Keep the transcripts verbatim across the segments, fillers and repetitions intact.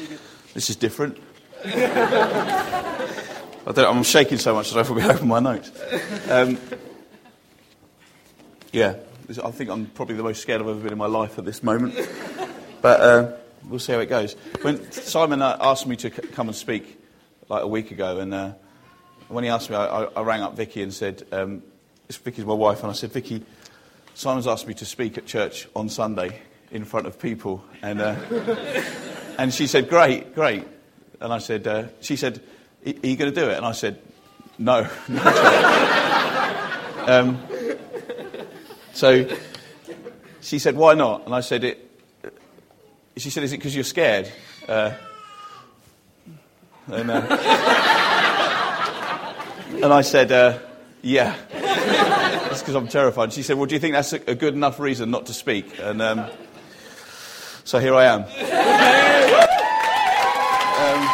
This is different. I don't, I'm shaking so much that I forgot to open my notes. Um, yeah, this, I think I'm probably the most scared I've ever been in my life at this moment. But uh, we'll see how it goes. When Simon uh, asked me to c- come and speak like a week ago, and uh, when he asked me, I, I, I rang up Vicky and said, um, Vicky's my wife, and I said, Vicky, Simon's asked me to speak at church on Sunday in front of people, and uh, and she said, great, great. And I said, uh, she said, are you going to do it? And I said, no. um, so she said, why not? And I said, it. She said, is it because you're scared? Uh, and, uh, and I said, uh, yeah. That's because I'm terrified. She said, well, do you think that's a, a good enough reason not to speak? And um, so here I am. um,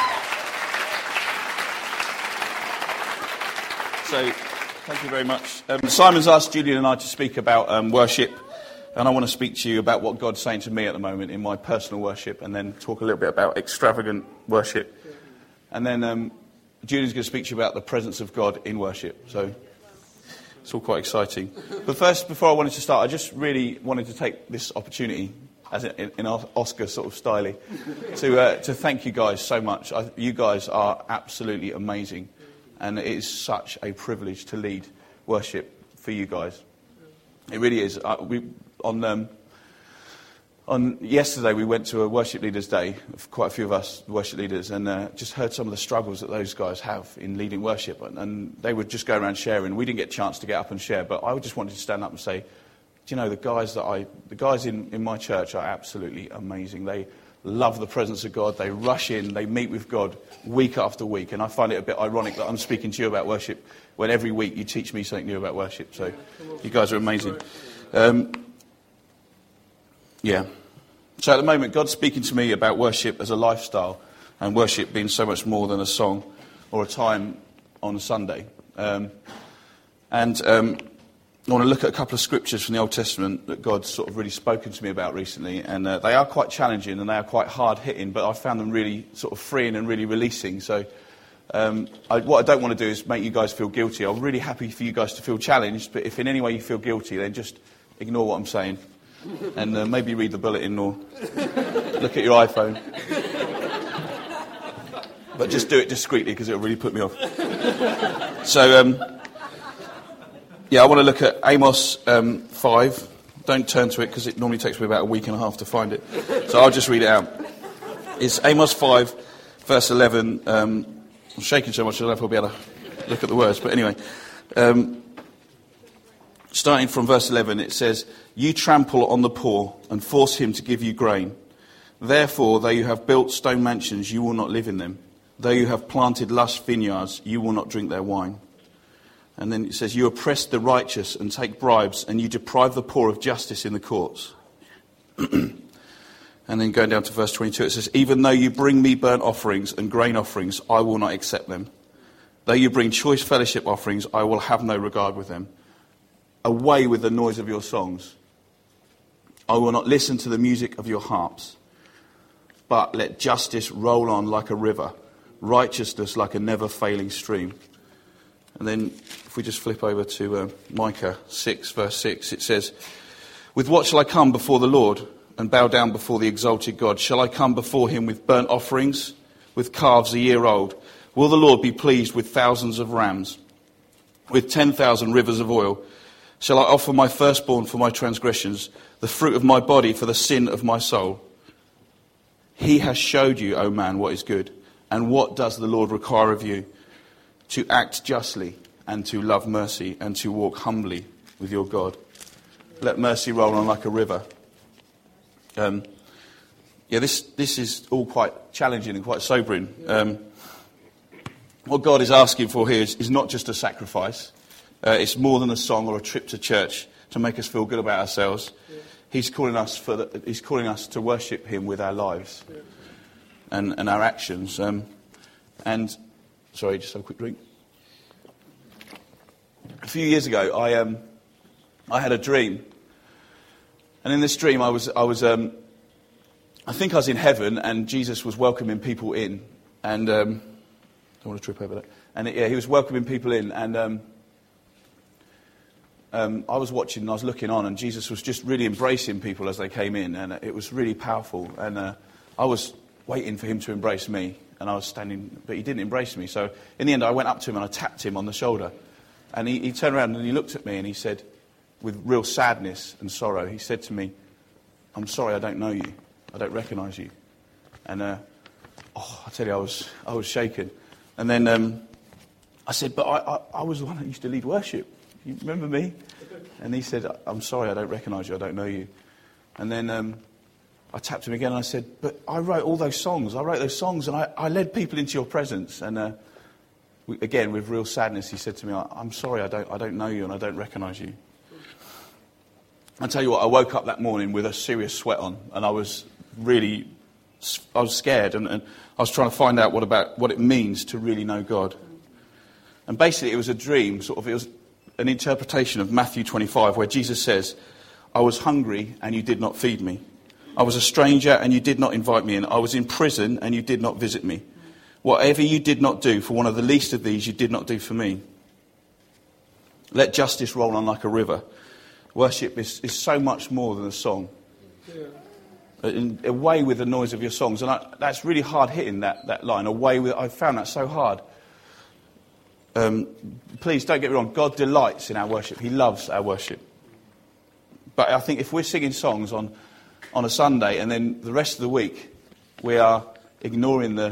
so thank you very much. Um, Simon's asked Julian and I to speak about um, worship. And I want to speak to you about what God's saying to me at the moment in my personal worship, and then talk a little bit about extravagant worship. And then um, Julian's going to speak to you about the presence of God in worship. So it's all quite exciting. But first, before I wanted to start, I just really wanted to take this opportunity, as in, in Oscar sort of style, to uh, to thank you guys so much. I, you guys are absolutely amazing, and it is such a privilege to lead worship for you guys. It really is. Uh, we on um, on yesterday we went to a worship leaders' day. Quite a few of us worship leaders, and uh, just heard some of the struggles that those guys have in leading worship. And, and they would just go around sharing. We didn't get a chance to get up and share, but I just wanted to stand up and say, do you know, the guys that I, the guys in, in my church are absolutely amazing. They love the presence of God. They rush in. They meet with God week after week. And I find it a bit ironic that I'm speaking to you about worship when every week you teach me something new about worship. So you guys are amazing. Um, yeah. So at the moment, God's speaking to me about worship as a lifestyle, and worship being so much more than a song or a time on a Sunday. Um, and um, I want to look at a couple of scriptures from the Old Testament that God's sort of really spoken to me about recently. And uh, they are quite challenging and they are quite hard-hitting, but I found them really sort of freeing and really releasing. So um, I, what I don't want to do is make you guys feel guilty. I'm really happy for you guys to feel challenged, but if in any way you feel guilty, then just ignore what I'm saying. And uh, maybe read the bulletin or look at your iPhone. But just do it discreetly because it'll really put me off. So, um, yeah, I want to look at Amos um, five. Don't turn to it because it normally takes me about a week and a half to find it. So I'll just read it out. It's Amos five, verse eleven. Um, I'm shaking so much I don't know if I'll be able to look at the words. But anyway, um, starting from verse eleven, it says, you trample on the poor and force him to give you grain. Therefore, though you have built stone mansions, you will not live in them. Though you have planted lush vineyards, you will not drink their wine. And then it says, you oppress the righteous and take bribes, and you deprive the poor of justice in the courts. And then going down to verse twenty-two, it says, even though you bring me burnt offerings and grain offerings, I will not accept them. Though you bring choice fellowship offerings, I will have no regard with them. Away with the noise of your songs. I will not listen to the music of your harps. But let justice roll on like a river, righteousness like a never-failing stream. And then if we just flip over to uh, Micah six, verse six, it says, with what shall I come before the Lord and bow down before the exalted God? Shall I come before him with burnt offerings, with calves a year old? Will the Lord be pleased with thousands of rams, with ten thousand rivers of oil? Shall I offer my firstborn for my transgressions, the fruit of my body for the sin of my soul? He has showed you, O man, what is good. And what does the Lord require of you? To act justly and to love mercy and to walk humbly with your God. Let mercy roll on like a river. Um, yeah, this this is all quite challenging and quite sobering. Um, what God is asking for here is, is not just a sacrifice. Uh, it's more than a song or a trip to church to make us feel good about ourselves. Yeah. He's calling us for the, he's calling us to worship him with our lives yeah. and, and our actions. Um, and sorry, just have a quick drink. A few years ago, I um, I had a dream, and in this dream, I was I was um, I think I was in heaven and Jesus was welcoming people in. And, um, I don't want to trip over that. And it, yeah, he was welcoming people in. And um, um, I was watching and I was looking on, and Jesus was just really embracing people as they came in. And it was really powerful. And uh, I was waiting for him to embrace me. And I was standing, but he didn't embrace me. So in the end, I went up to him and I tapped him on the shoulder. And he, he turned around and he looked at me and he said, with real sadness and sorrow, he said to me, "I'm sorry, I don't know you. I don't recognise you." And uh, oh, I tell you, I was I was shaken. And then um, I said, "But I, I, I was the one that used to lead worship. You remember me?" And he said, "I'm sorry, I don't recognise you. I don't know you." And then um, I tapped him again and I said, "But I wrote all those songs. I wrote those songs and I, I led people into your presence." And uh, we, again, with real sadness, he said to me, "I'm sorry, I don't I don't know you and I don't recognise you." I tell you what, I woke up that morning with a serious sweat on, and I was really, I was scared, and, and I was trying to find out what about what it means to really know God. And basically, it was a dream, sort of. It was an interpretation of Matthew twenty-five, where Jesus says, "I was hungry and you did not feed me. I was a stranger and you did not invite me in. I was in prison and you did not visit me. Whatever you did not do for one of the least of these, you did not do for me. Let justice roll on like a river." Worship is, is so much more than a song. Yeah. In, away with the noise of your songs. And I, that's really hard hitting, that, that line. Away with, I found that so hard. Um, please don't get me wrong. God delights in our worship. He loves our worship. But I think if we're singing songs on, on a Sunday and then the rest of the week we are ignoring the,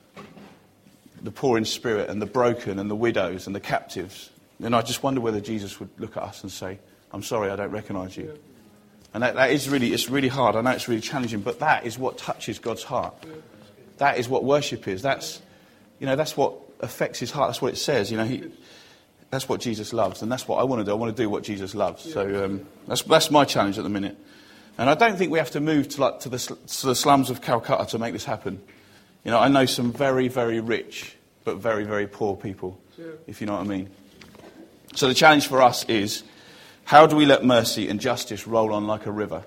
the poor in spirit and the broken and the widows and the captives, then I just wonder whether Jesus would look at us and say, "I'm sorry, I don't recognise you." Yeah. And that, that is really, it's really hard. I know it's really challenging, but that is what touches God's heart. Yeah. That is what worship is. That's, you know, that's what affects his heart. That's what it says. You know, he, that's what Jesus loves, and that's what I want to do. I want to do what Jesus loves. Yeah. So um, that's that's my challenge at the minute. And I don't think we have to move to like to the to the slums of Calcutta to make this happen. You know, I know some very, very rich but very, very poor people. Yeah. If you know what I mean. So the challenge for us is, how do we let mercy and justice roll on like a river?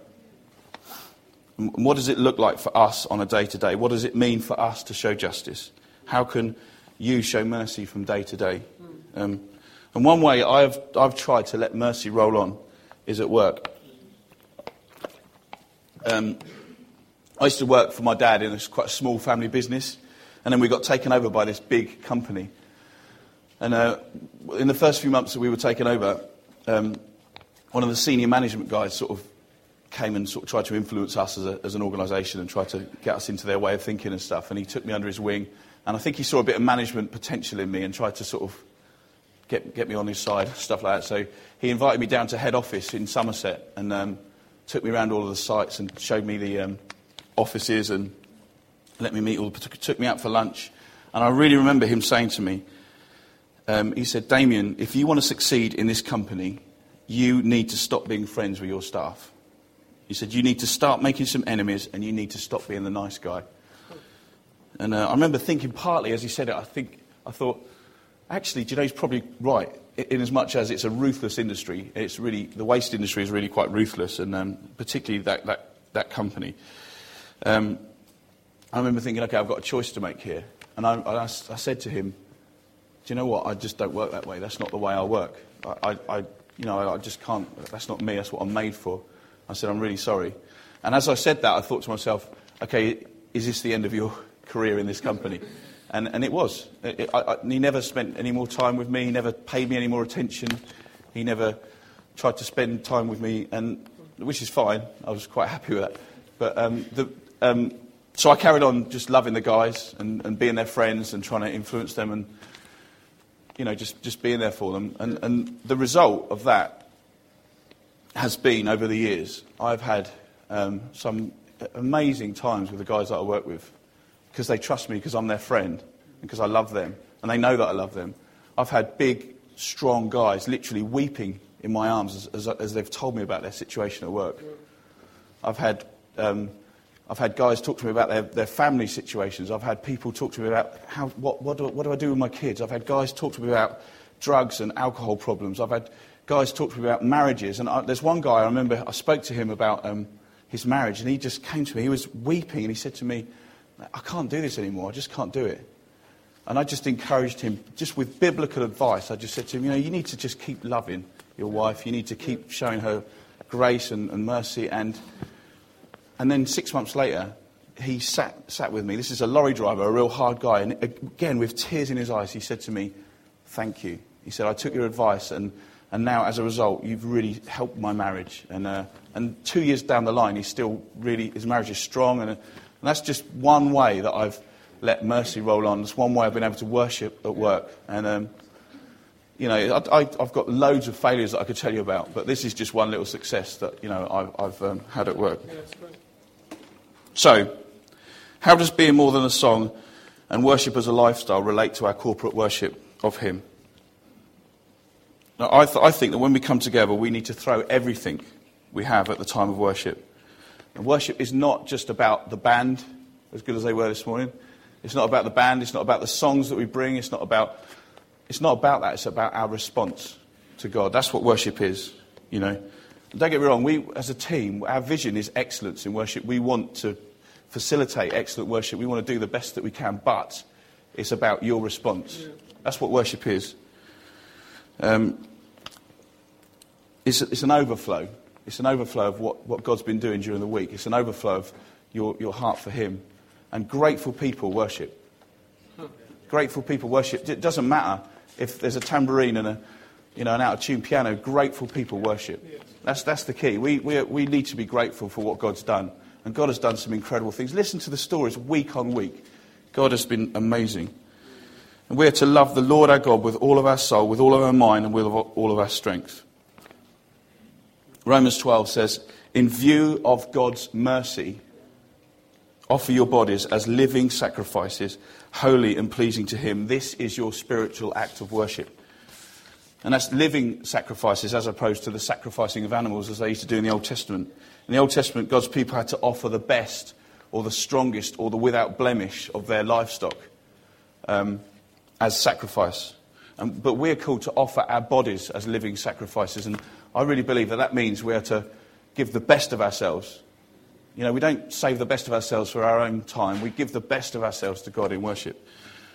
And what does it look like for us on a day-to-day? What does it mean for us to show justice? How can you show mercy from day to day? Um, and one way I've I've tried to let mercy roll on is at work. Um, I used to work for my dad in a quite a small family business, and then we got taken over by this big company. And uh, in the first few months that we were taken over, um, one of the senior management guys sort of came and sort of tried to influence us as, a, as an organisation and tried to get us into their way of thinking and stuff. And he took me under his wing. And I think he saw a bit of management potential in me and tried to sort of get get me on his side, stuff like that. So he invited me down to head office in Somerset and um, took me around all of the sites and showed me the um, offices and let me meet all the... Took, took me out for lunch. And I really remember him saying to me, um, he said, "Damien, if you want to succeed in this company, you need to stop being friends with your staff." He said, "You need to start making some enemies and you need to stop being the nice guy." And uh, I remember thinking partly as he said it, I think I thought, actually, do you know, he's probably right, in as much as it's a ruthless industry. It's really, the waste industry is really quite ruthless, and um, particularly that, that, that company. Um, I remember thinking, okay, I've got a choice to make here. And I, I, I said to him, "Do you know what, I just don't work that way. That's not the way I work. I, I, I You know, I just can't, that's not me, that's what I'm made for." I said, "I'm really sorry." And as I said that, I thought to myself, okay, is this the end of your career in this company? And and it was. It, it, I, I, he never spent any more time with me, he never paid me any more attention, he never tried to spend time with me, and which is fine, I was quite happy with that. But um, the, um, so I carried on just loving the guys and, and being their friends and trying to influence them and, you know, just, just being there for them. And, and the result of that has been, over the years, I've had um, some amazing times with the guys that I work with because they trust me, because I'm their friend, and because I love them, and they know that I love them. I've had big, strong guys literally weeping in my arms as, as, as they've told me about their situation at work. I've had... Um, I've had guys talk to me about their, their family situations. I've had people talk to me about how what what do, what do I do with my kids. I've had guys talk to me about drugs and alcohol problems. I've had guys talk to me about marriages. And I, there's one guy I remember I spoke to him about. Um, his marriage, and he just came to me. He was weeping, and he said to me, I can't do this anymore. I just can't do it. And I just encouraged him, just with biblical advice. I just said to him, you know, you need to just keep loving your wife. You need to keep showing her grace and, and mercy. And and then six months later, he sat sat with me. This is a lorry driver, a real hard guy. And again, with tears in his eyes, he said to me, thank you. He said, I took your advice, and, and now, as a result, you've really helped my marriage. And uh, and two years down the line, he's still really, his marriage is strong. And, uh, and that's just one way that I've let mercy roll on. It's one way I've been able to worship at work. And, um, you know, I, I, I've got loads of failures that I could tell you about, but this is just one little success that, you know, I've, I've um, had at work. Yeah, that's great. So, how does being more than a song and worship as a lifestyle relate to our corporate worship of him? Now, I, th- I think that when we come together, we need to throw everything we have at the time of worship. And worship is not just about the band, as good as they were this morning. It's not about the band. It's not about the songs that we bring. It's not about. It's not about that. It's about our response to God. That's what worship is, you know. And don't get me wrong. We, as a team, our vision is excellence in worship. We want to facilitate excellent worship. We want to do the best that we can, but it's about your response. Yeah. That's what worship is. Um, it's, it's an overflow. It's an overflow of what, what God's been doing during the week. It's an overflow of your, your heart for him. And grateful people worship. Grateful people worship. It doesn't matter if there's a tambourine and a, you know, an out-of-tune piano. Grateful people worship. That's that's the key. We we we need to be grateful for what God's done, and God has done some incredible things. Listen to the stories week on week. God has been amazing, and we are to love the Lord our God with all of our soul, with all of our mind, and with all of our strength. Romans twelve says, "In view of God's mercy, offer your bodies as living sacrifices, holy and pleasing to him. This is your spiritual act of worship." And that's living sacrifices as opposed to the sacrificing of animals as they used to do in the Old Testament. In the Old Testament, God's people had to offer the best or the strongest or the without blemish of their livestock um, as sacrifice. Um, but we're called to offer our bodies as living sacrifices. And I really believe that that means we are to give the best of ourselves. You know, we don't save the best of ourselves for our own time. We give the best of ourselves to God in worship.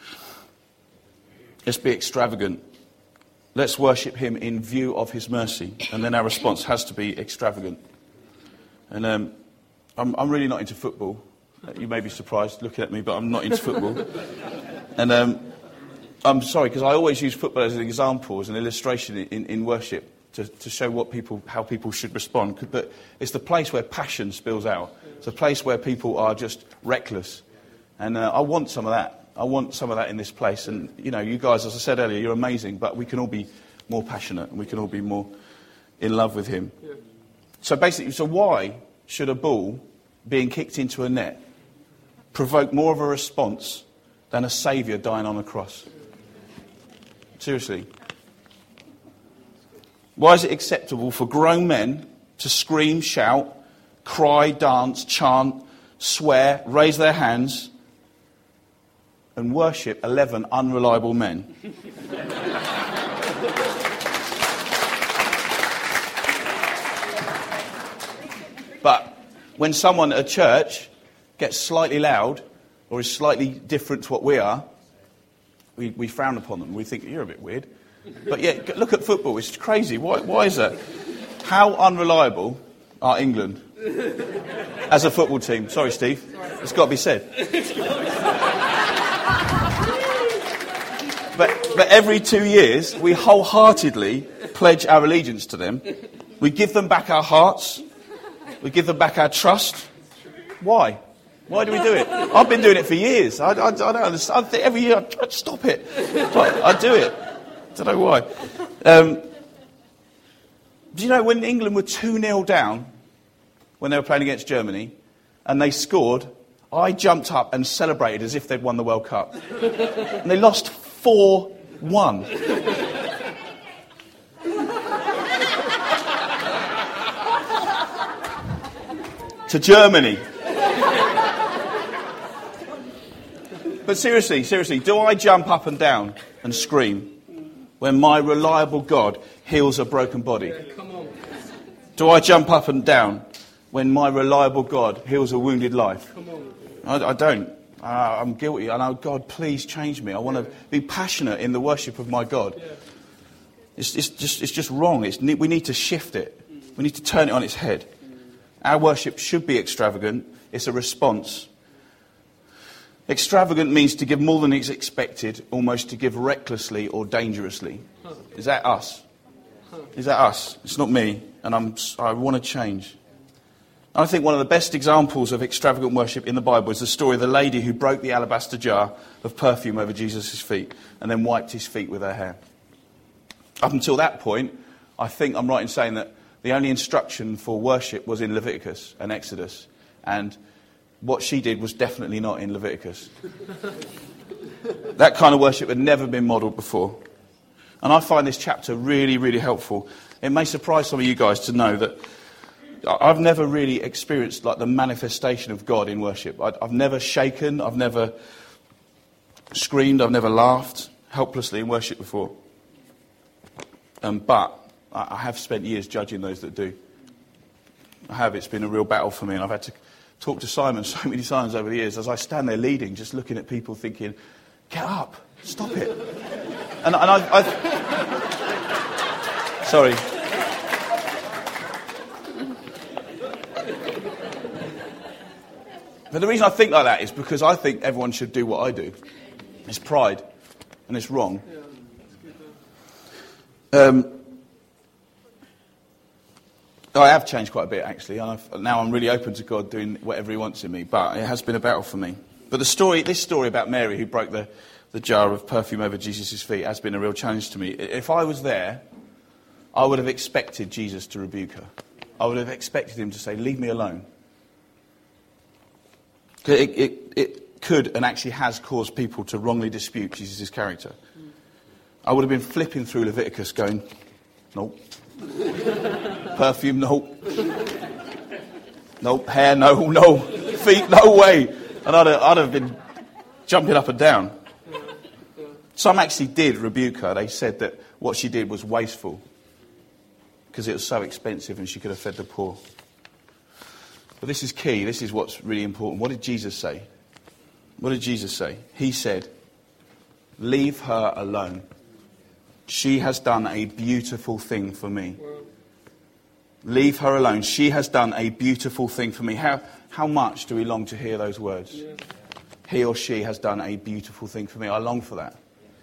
Let's be extravagant. Let's worship him in view of his mercy. And then our response has to be extravagant. And um, I'm, I'm really not into football. You may be surprised looking at me, but I'm not into football. And um, I'm sorry, because I always use football as an example, as an illustration in, in worship. To, to show what people, how people should respond. But it's the place where passion spills out. It's a place where people are just reckless. And uh, I want some of that. I want some of that in this place. And, you know, you guys, as I said earlier, you're amazing. But we can all be more passionate. And we can all be more in love with him. Yeah. So basically, so why should a ball being kicked into a net provoke more of a response than a saviour dying on a cross? Seriously. Why is it acceptable for grown men to scream, shout, cry, dance, chant, swear, raise their hands, and worship eleven unreliable men? But when someone at a church gets slightly loud or is slightly different to what we are, we, we frown upon them. We think, you're a bit weird. But yeah, look at football. It's crazy. Why, why is that? How unreliable are England as a football team? Sorry, Steve. It's got to be said. But, but every two years, we wholeheartedly pledge our allegiance to them. We give them back our hearts. We give them back our trust. Why? Why do we do it? I've been doing it for years. I, I, I don't understand. I think every year I try to stop it. But I do it. I don't know why. Um, do you know when England were two nil down when they were playing against Germany and they scored, I jumped up and celebrated as if they'd won the World Cup. And they lost four one. To Germany. But seriously, seriously, do I jump up and down and scream when my reliable God heals a broken body? Yeah, come on. Do I jump up and down when my reliable God heals a wounded life. I, I don't. Uh, I'm guilty. I know, God, please change me. I want to be passionate in the worship of my God. It's, it's just it's just wrong. It's, we need to shift it. We need to turn it on its head. Our worship should be extravagant. It's a response. Extravagant means to give more than is expected, almost to give recklessly or dangerously. Is that us? Is that us? It's not me, and I'm, I want to change. I think one of the best examples of extravagant worship in the Bible is the story of the lady who broke the alabaster jar of perfume over Jesus' feet and then wiped his feet with her hair. Up until that point, I think I'm right in saying that the only instruction for worship was in Leviticus and Exodus, and what she did was definitely not in Leviticus. That kind of worship had never been modelled before. And I find this chapter really, really helpful. It may surprise some of you guys to know that I've never really experienced like the manifestation of God in worship. I've never shaken, I've never screamed, I've never laughed helplessly in worship before. Um, but I have spent years judging those that do. I have. It's been a real battle for me, and I've had to talk to Simon so many times over the years as I stand there leading, just looking at people thinking, get up, stop it. And, and I've, I've... Sorry. But the reason I think like that is because I think everyone should do what I do. It's pride, and it's wrong. Um... I have changed quite a bit, actually. I've, now I'm really open to God doing whatever he wants in me, but it has been a battle for me. But the story, this story about Mary who broke the, the jar of perfume over Jesus' feet has been a real challenge to me. If I was there, I would have expected Jesus to rebuke her. I would have expected him to say, leave me alone. It, it, it could and actually has caused people to wrongly dispute Jesus' character. I would have been flipping through Leviticus going, nope. Perfume, no. Nope. Hair, no, no. Feet, no way. And I'd have, I'd have been jumping up and down. Some actually did rebuke her. They said that what she did was wasteful because it was so expensive and she could have fed the poor. But this is key. This is what's really important. What did Jesus say? What did Jesus say? He said, leave her alone. She has done a beautiful thing for me. Leave her alone. She has done a beautiful thing for me. How how much do we long to hear those words? Yeah. He or she has done a beautiful thing for me. I long for that.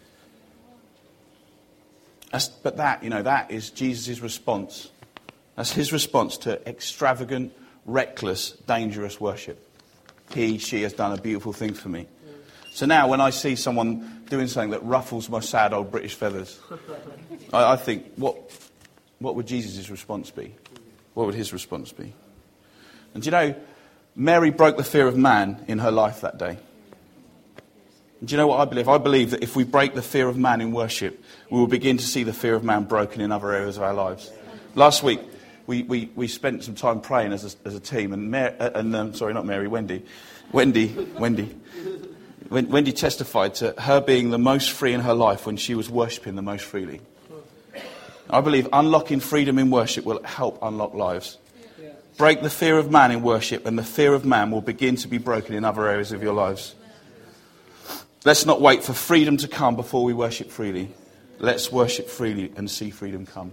That's, but that, you know, that is Jesus' response. That's his response to extravagant, reckless, dangerous worship. He, she has done a beautiful thing for me. So now when I see someone doing something that ruffles my sad old British feathers, I, I think, what what would Jesus' response be? What would his response be? And do you know, Mary broke the fear of man in her life that day. And do you know what I believe? I believe that if we break the fear of man in worship, we will begin to see the fear of man broken in other areas of our lives. Last week, we, we, we spent some time praying as a, as a team, and, Mary, uh, and um, sorry, not Mary, Wendy. Wendy, Wendy. Wendy testified to her being the most free in her life when she was worshipping the most freely. I believe unlocking freedom in worship will help unlock lives. Break the fear of man in worship, and the fear of man will begin to be broken in other areas of your lives. Let's not wait for freedom to come before we worship freely. Let's worship freely and see freedom come.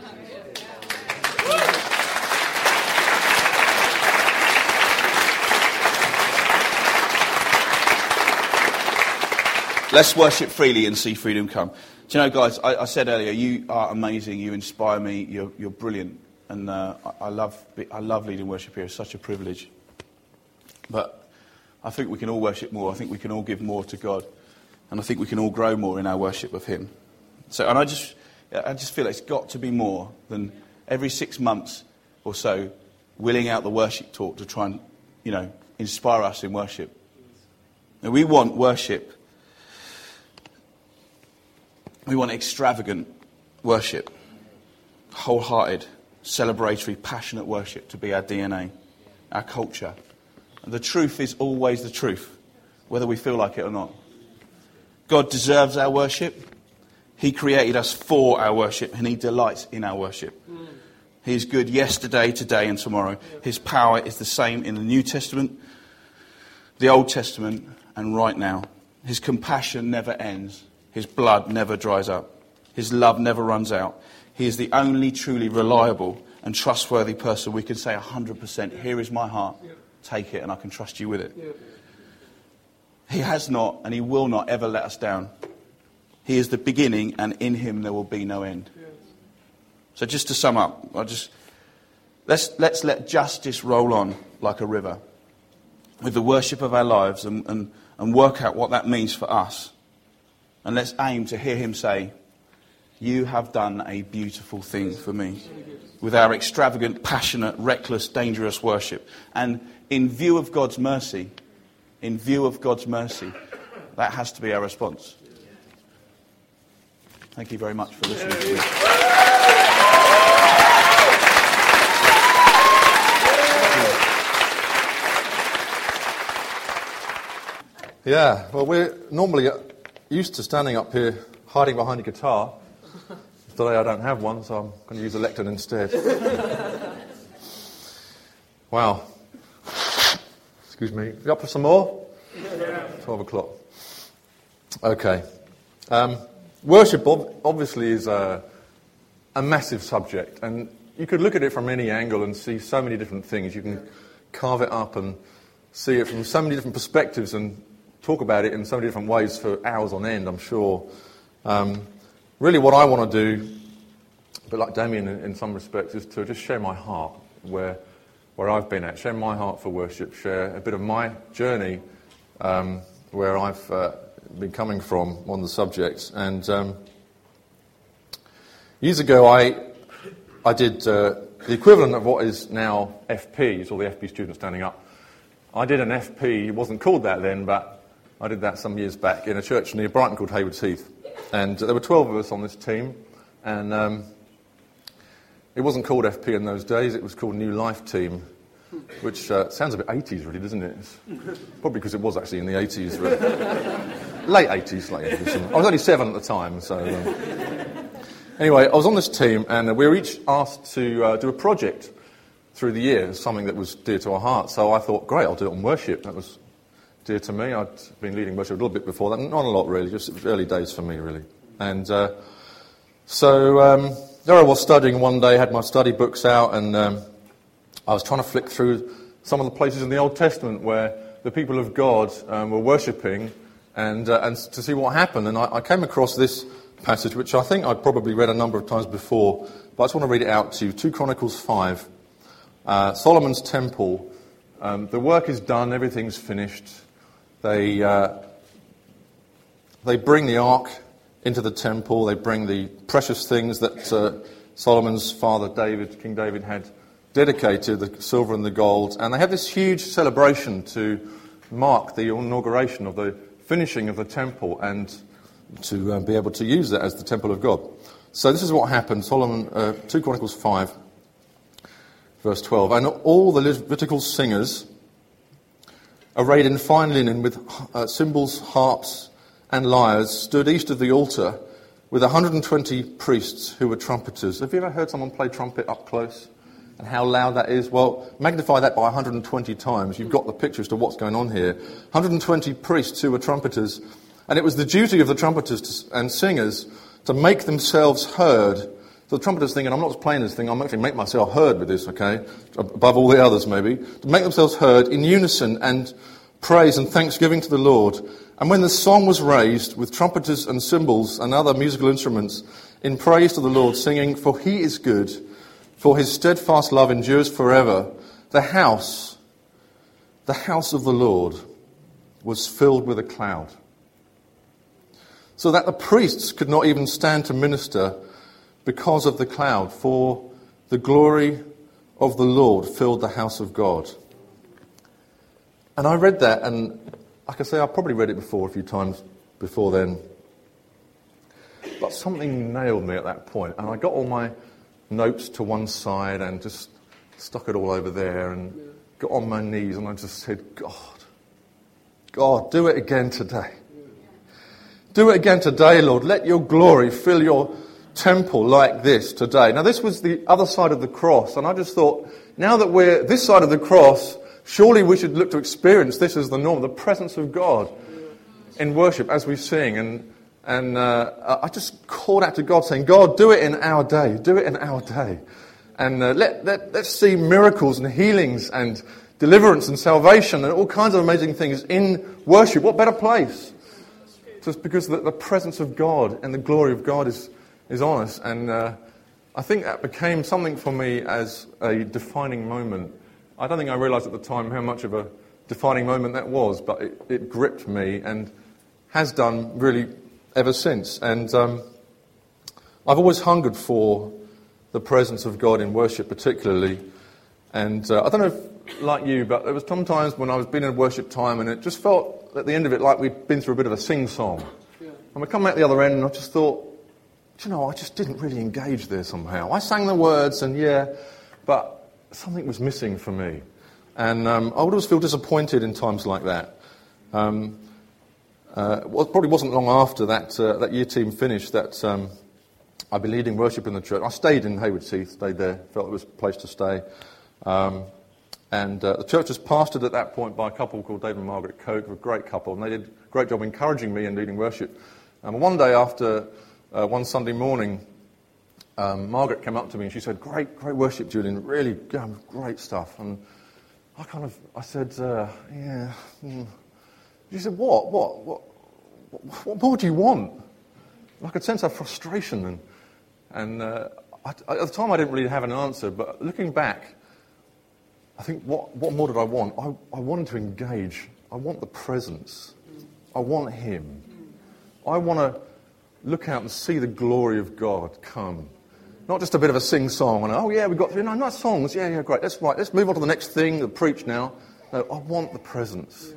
Let's worship freely and see freedom come. Do you know, guys, I, I said earlier, you are amazing. You inspire me. You're, you're brilliant. And uh, I, I love I love leading worship here. It's such a privilege. But I think we can all worship more. I think we can all give more to God. And I think we can all grow more in our worship of him. So, and I just, I just feel it's got to be more than every six months or so willing out the worship talk to try and, you know, inspire us in worship. And we want worship. We want extravagant worship, wholehearted, celebratory, passionate worship to be our D N A, our culture. And the truth is always the truth, whether we feel like it or not. God deserves our worship. He created us for our worship, and he delights in our worship. He is good yesterday, today and tomorrow. His power is the same in the New Testament, the Old Testament and right now. His compassion never ends. His blood never dries up. His love never runs out. He is the only truly reliable and trustworthy person we can say one hundred percent, here is my heart, take it and I can trust you with it. He has not and he will not ever let us down. He is the beginning and in him there will be no end. So just to sum up, I just let's let's let justice roll on like a river with the worship of our lives and, and, and work out what that means for us. And let's aim to hear him say, you have done a beautiful thing for me. With our extravagant, passionate, reckless, dangerous worship. And in view of God's mercy, in view of God's mercy, that has to be our response. Thank you very much for listening to me. Yeah, well, we're normally used to standing up here, hiding behind a guitar. Today I don't have one, so I'm going to use a lectern instead. Wow. Excuse me. You up for some more? twelve o'clock. Okay. Um, worship ob- obviously is a, a massive subject, and you could look at it from any angle and see so many different things. You can carve it up and see it from so many different perspectives and talk about it in so many different ways for hours on end, I'm sure. Um, really what I want to do, a bit like Damien in, in some respects, is to just share my heart where where I've been at, share my heart for worship, share a bit of my journey um, where I've uh, been coming from on the subject. And um, years ago I I did uh, the equivalent of what is now F P, it's all the F P students standing up. I did an F P, it wasn't called that then, but I did that some years back in a church near Brighton called Haywards Heath. And uh, there were twelve of us on this team, and um, it wasn't called F P in those days, it was called New Life Team, which uh, sounds a bit eighties really, doesn't it? It's probably because it was actually in the eighties, really. late eighties, late eighties. I was only seven at the time, so... Um, anyway, I was on this team, and we were each asked to uh, do a project through the year, something that was dear to our hearts. So I thought, great, I'll do it on worship. That was dear to me. I'd been leading worship a little bit before that. Not a lot, really. Just it was early days for me, really. And uh, so um, there I was studying one day, had my study books out, and um, I was trying to flick through some of the places in the Old Testament where the people of God um, were worshipping and uh, and to see what happened. And I, I came across this passage, which I think I'd probably read a number of times before, but I just want to read it out to you. Second Chronicles five. Uh, Solomon's temple. Um, the work is done, everything's finished. They uh, they bring the ark into the temple. They bring the precious things that uh, Solomon's father David, King David, had dedicated, the silver and the gold. And they have this huge celebration to mark the inauguration of the finishing of the temple and to uh, be able to use that as the temple of God. So this is what happened. Solomon, uh, Second Chronicles five, verse twelve. And all the Levitical singers, arrayed in fine linen with uh, cymbals, harps and lyres, stood east of the altar with one hundred twenty priests who were trumpeters. Have you ever heard someone play trumpet up close? And how loud that is? Well, magnify that by one hundred twenty times. You've got the picture as to what's going on here. one hundred twenty priests who were trumpeters. And it was the duty of the trumpeters to, and singers to make themselves heard. So the trumpeters thinking, I'm not just playing this thing, I'm actually making myself heard with this, okay? Above all the others, maybe. To make themselves heard in unison and praise and thanksgiving to the Lord. And when the song was raised with trumpeters and cymbals and other musical instruments in praise to the Lord, singing, for he is good, for his steadfast love endures forever, the house, the house of the Lord was filled with a cloud, so that the priests could not even stand to minister because of the cloud, for the glory of the Lord filled the house of God. And I read that, and like I say, I probably read it before a few times before then, but something nailed me at that point, and I got all my notes to one side and just stuck it all over there and got on my knees, and I just said, God, God, do it again today. Do it again today, Lord. Let your glory fill your temple like this today. Now, this was the other side of the cross, and I just thought, now that we're this side of the cross, surely we should look to experience this as the norm, the presence of God in worship as we sing. And and uh, I just called out to God saying, God, do it in our day. Do it in our day. And uh, let, let, let's see miracles and healings and deliverance and salvation and all kinds of amazing things in worship. What better place? Just because the, the presence of God and the glory of God is, is on us. And uh, I think that became something for me as a defining moment. I don't think I realised at the time how much of a defining moment that was, but it, it gripped me and has done really ever since. And um, I've always hungered for the presence of God in worship particularly. And uh, I don't know if, like you, but there was sometimes when I was being in worship time and it just felt at the end of it like we'd been through a bit of a sing-song. Yeah. And we come out the other end and I just thought, do you know, I just didn't really engage there somehow. I sang the words and yeah, but something was missing for me. And um, I would always feel disappointed in times like that. Um, uh, well, it probably wasn't long after that uh, that year team finished that um, I'd be leading worship in the church. I stayed in Haywards Heath, stayed there, felt it was a place to stay. Um, and uh, the church was pastored at that point by a couple called David and Margaret Coke, a great couple, and they did a great job encouraging me in leading worship. And one day after uh, one Sunday morning, um, Margaret came up to me and she said, great, great worship, Julian, really um, great stuff. And I kind of, I said, uh, yeah. Mm. She said, what, what, what, what, what more do you want? And I could sense her frustration. And, and uh, I, at the time I didn't really have an answer, but looking back, I think, what, what more did I want? I, I wanted to engage. I want the presence. I want him. I want to look out and see the glory of God come. Not just a bit of a sing-song and, oh yeah, we've got, you know, nice songs, yeah, yeah, great, that's right, let's move on to the next thing, the preach now. No, I want the presence.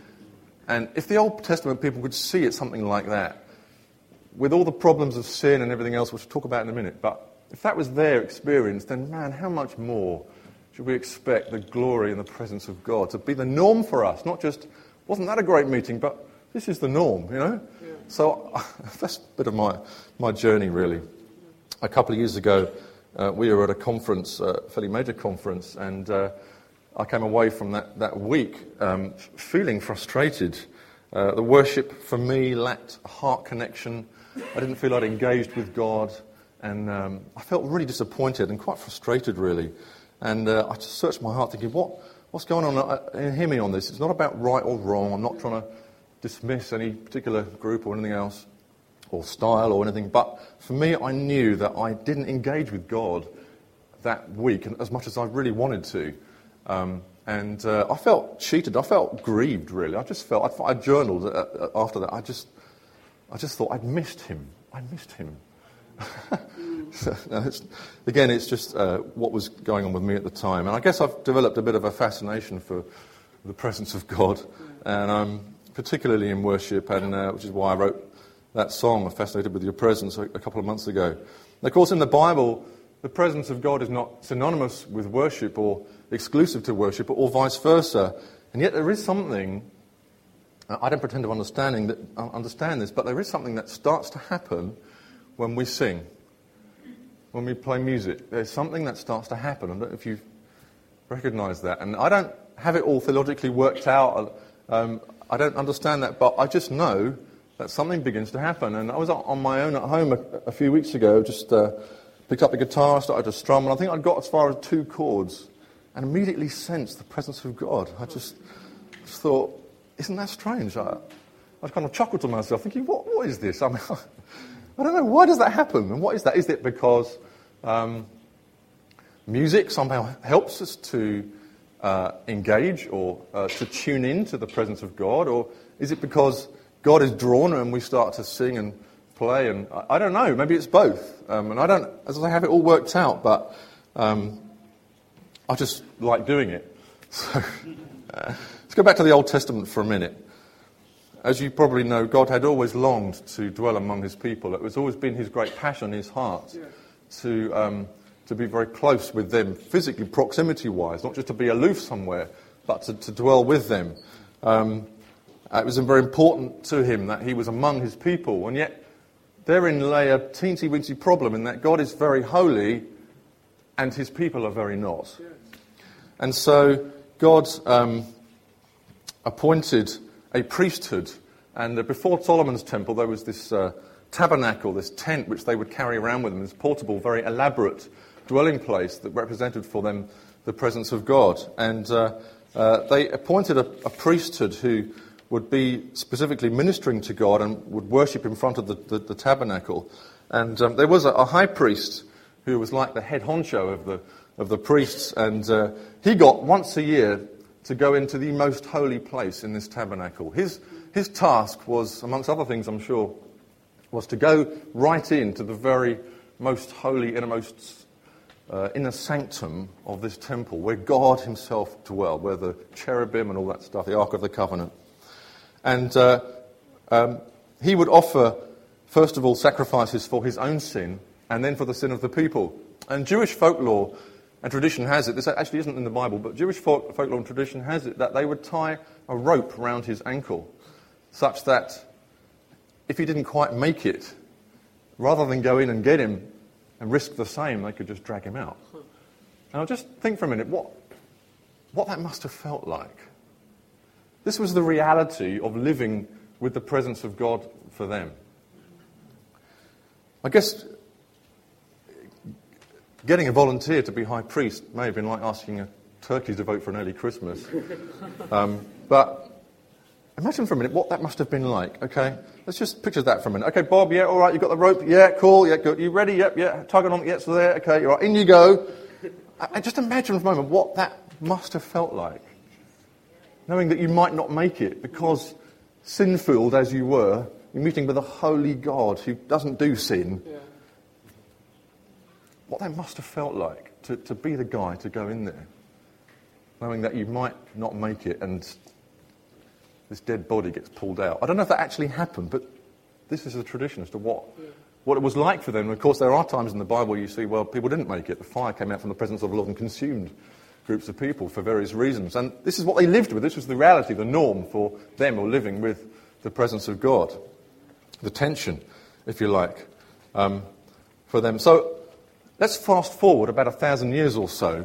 And if the Old Testament people could see it something like that, with all the problems of sin and everything else, which we'll talk about in a minute, but if that was their experience, then man, how much more should we expect the glory and the presence of God to be the norm for us? Not just, wasn't that a great meeting, but this is the norm, you know? Yeah. So that's a bit of my, my journey, really. A couple of years ago, uh, we were at a conference, a uh, fairly major conference, and uh, I came away from that, that week um, feeling frustrated. Uh, the worship, for me, lacked a heart connection. I didn't feel I'd engaged with God, and um, I felt really disappointed and quite frustrated, really. And uh, I just searched my heart thinking, what, what's going on? Uh, hear me on this. It's not about right or wrong. I'm not trying to dismiss any particular group or anything else, or style or anything. But for me, I knew that I didn't engage with God that week as much as I really wanted to. Um, and uh, I felt cheated. I felt grieved, really. I just felt, I, I journaled uh, after that. I just, I just thought I'd missed him. I missed him. So, no, it's, again, it's just uh, what was going on with me at the time. And I guess I've developed a bit of a fascination for the presence of God, and um, particularly in worship, and uh, which is why I wrote that song, I'm Fascinated with Your Presence, a, a couple of months ago. And of course, in the Bible, the presence of God is not synonymous with worship or exclusive to worship, or vice versa. And yet there is something, I don't pretend to understanding that, uh, understand this, but there is something that starts to happen when we sing. When we play music, there's something that starts to happen. I don't know if you recognise that. And I don't have it all theologically worked out. Um, I don't understand that, but I just know that something begins to happen. And I was on my own at home a, a few weeks ago, just uh, picked up the guitar, started to strum, and I think I'd got as far as two chords and immediately sensed the presence of God. I just, just thought, isn't that strange? I, I kind of chuckled to myself, thinking, what, what is this? I mean, I don't know, why does that happen? And what is that? Is it because um, music somehow helps us to uh, engage or uh, to tune in to the presence of God? Or is it because God is drawn and we start to sing and play? And I, I don't know, maybe it's both. Um, and I don't, as I have it all worked out, but um, I just like doing it. So uh, let's go back to the Old Testament for a minute. As you probably know, God had always longed to dwell among his people. It was always been his great passion, his heart, yeah. to um, to be very close with them, physically, proximity-wise, not just to be aloof somewhere, but to, to dwell with them. Um, it was very important to him that he was among his people, and yet therein lay a teensy-weensy problem in that God is very holy and his people are very not. And so God um, appointed a priesthood, and uh, before Solomon's temple there was this uh, tabernacle, this tent which they would carry around with them, this portable, very elaborate dwelling place that represented for them the presence of God. And uh, uh, they appointed a, a priesthood who would be specifically ministering to God and would worship in front of the, the, the tabernacle. And um, there was a, a high priest who was like the head honcho of the of the priests, and uh, he got once a year to go into the most holy place in this tabernacle. His his task was, amongst other things, I'm sure, was to go right into the very most holy, innermost uh, inner sanctum of this temple, where God himself dwelled, where the cherubim and all that stuff, the Ark of the Covenant. And uh, um, he would offer, first of all, sacrifices for his own sin, and then for the sin of the people. And Jewish folklore and tradition has it, this actually isn't in the Bible, but Jewish folk, folklore and tradition has it that they would tie a rope around his ankle, such that if he didn't quite make it, rather than go in and get him and risk the same, they could just drag him out. Now just think for a minute, what, what that must have felt like. This was the reality of living with the presence of God for them. I guess getting a volunteer to be high priest may have been like asking a turkey to vote for an early Christmas. Um, but imagine for a minute what that must have been like. Okay, let's just picture that for a minute. Okay, Bob, yeah, all right, you got the rope? Yeah, cool, yeah, good. You ready? Yep, yeah, tugging on, yeah, it's there. Okay, all right, in you go. I, I just imagine for a moment what that must have felt like. Knowing that you might not make it because, sin-filled as you were, you're meeting with a holy God who doesn't do sin. Yeah. What that must have felt like to, to be the guy to go in there, knowing that you might not make it and this dead body gets pulled out. I don't know if that actually happened, but this is a tradition as to what, yeah. what it was like for them. And of course, there are times in the Bible you see, well, people didn't make it. The fire came out from the presence of the Lord and consumed groups of people for various reasons. And this is what they lived with. This was the reality, the norm for them, or living with the presence of God. The tension, if you like, um, for them. So let's fast forward about a thousand years or so.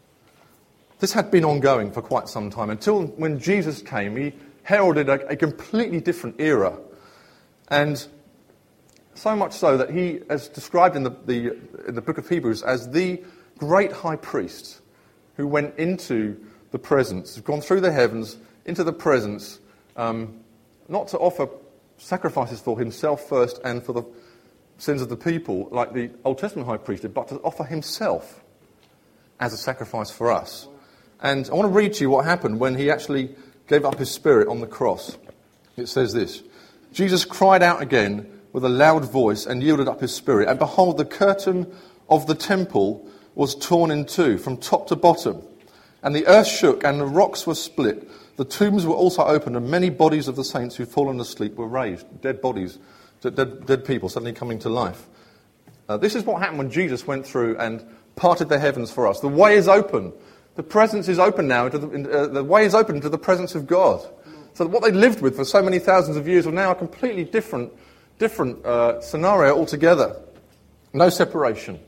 This had been ongoing for quite some time, until when Jesus came, he heralded a, a completely different era. And so much so that he, as described in the, the, in the book of Hebrews, as the great high priest who went into the presence, gone through the heavens, into the presence, um, not to offer sacrifices for himself first and for the sins of the people, like the Old Testament high priest did, but to offer himself as a sacrifice for us. And I want to read to you what happened when he actually gave up his spirit on the cross. It says this: Jesus cried out again with a loud voice and yielded up his spirit. And behold, the curtain of the temple was torn in two from top to bottom. And the earth shook and the rocks were split. The tombs were also opened, and many bodies of the saints who'd fallen asleep were raised. Dead bodies, dead, dead people suddenly coming to life. Uh, this is what happened when Jesus went through and parted the heavens for us. The way is open. The presence is open now. Into the, uh, the way is open to the presence of God. So that what they lived with for so many thousands of years are now a completely different, different uh, scenario altogether. No separation.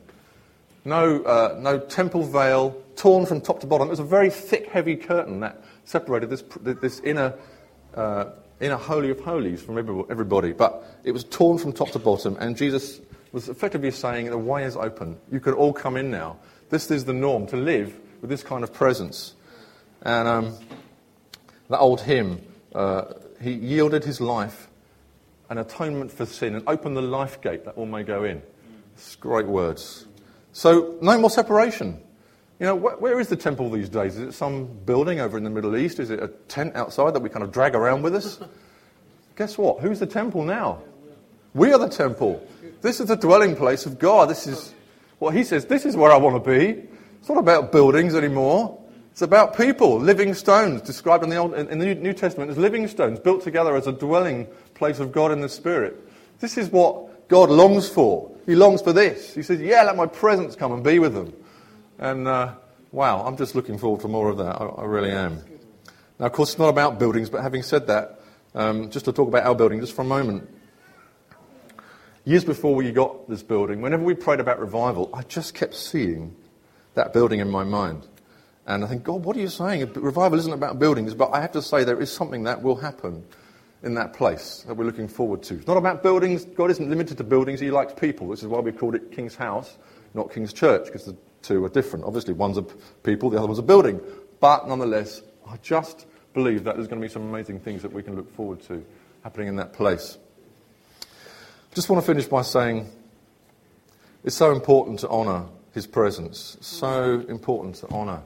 No, uh, no temple veil, torn from top to bottom. It was a very thick, heavy curtain that separated this this inner uh, inner holy of holies from everybody. But it was torn from top to bottom, and Jesus was effectively saying, the way is open. You can all come in now. This is the norm, to live with this kind of presence. And um, that old hymn, uh, he yielded his life, an atonement for sin, and opened the life gate that all may go in. It's great words. So, no more separation. You know, wh- where is the temple these days? Is it some building over in the Middle East? Is it a tent outside that we kind of drag around with us? Guess what? Who's the temple now? We are the temple. This is the dwelling place of God. This is what he says, this is where I want to be. It's not about buildings anymore. It's about people, living stones, described in the Old, in the New Testament as living stones, built together as a dwelling place of God in the Spirit. This is what God longs for. He longs for this. He says, yeah, let my presence come and be with them. And, uh, wow, I'm just looking forward to more of that. I, I really am. Now, of course, it's not about buildings, but having said that, um, just to talk about our building just for a moment. years before we got this building, whenever we prayed about revival, I just kept seeing that building in my mind. And I think, God, what are you saying? Revival isn't about buildings, but I have to say there is something that will happen in that place that we're looking forward to. It's not about buildings. God isn't limited to buildings. He likes people. This is why we called it King's House, not King's Church, because the two are different. Obviously, one's a people, the other one's a building. But nonetheless, I just believe that there's going to be some amazing things that we can look forward to happening in that place. I just want to finish by saying it's so important to honour his presence. So important to honour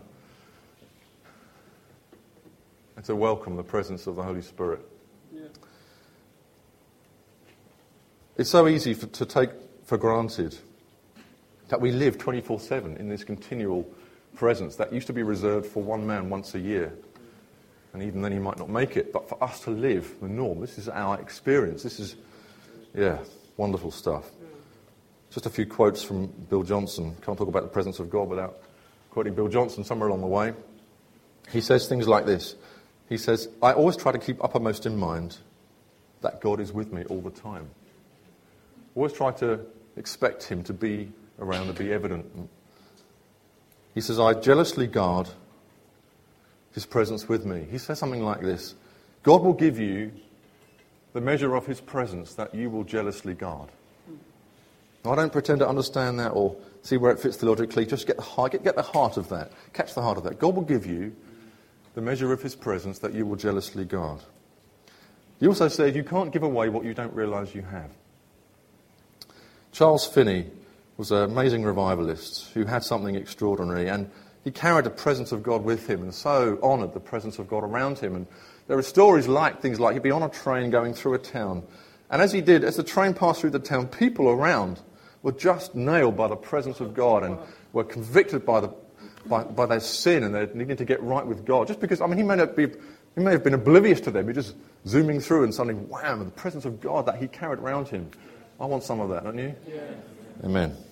and to welcome the presence of the Holy Spirit. Yeah. It's so easy for, to take for granted that we live twenty-four seven in this continual presence that used to be reserved for one man once a year. And even then he might not make it. But for us to live the norm, this is our experience. This is, yeah, wonderful stuff. Just a few quotes from Bill Johnson. Can't talk about the presence of God without quoting Bill Johnson somewhere along the way. He says things like this. He says, I always try to keep uppermost in mind that God is with me all the time. Always try to expect him to be around, to be evident. He says, I jealously guard his presence with me. He says something like this. God will give you the measure of his presence that you will jealously guard. Now, I don't pretend to understand that or see where it fits theologically. Just get the heart, get, get the heart of that. Catch the heart of that. God will give you the measure of his presence that you will jealously guard. He also says you can't give away what you don't realise you have. Charles Finney was an amazing revivalist who had something extraordinary, and he carried the presence of God with him and so honoured the presence of God around him. And there are stories like things like he'd be on a train going through a town, and as he did, as the train passed through the town, people around were just nailed by the presence of God and were convicted by the by, by their sin and their needing to get right with God. Just because, I mean, he may not be, he may have been oblivious to them. He just zooming through and suddenly, wham, the presence of God that he carried around him. I want some of that, don't you? Yeah. Amen.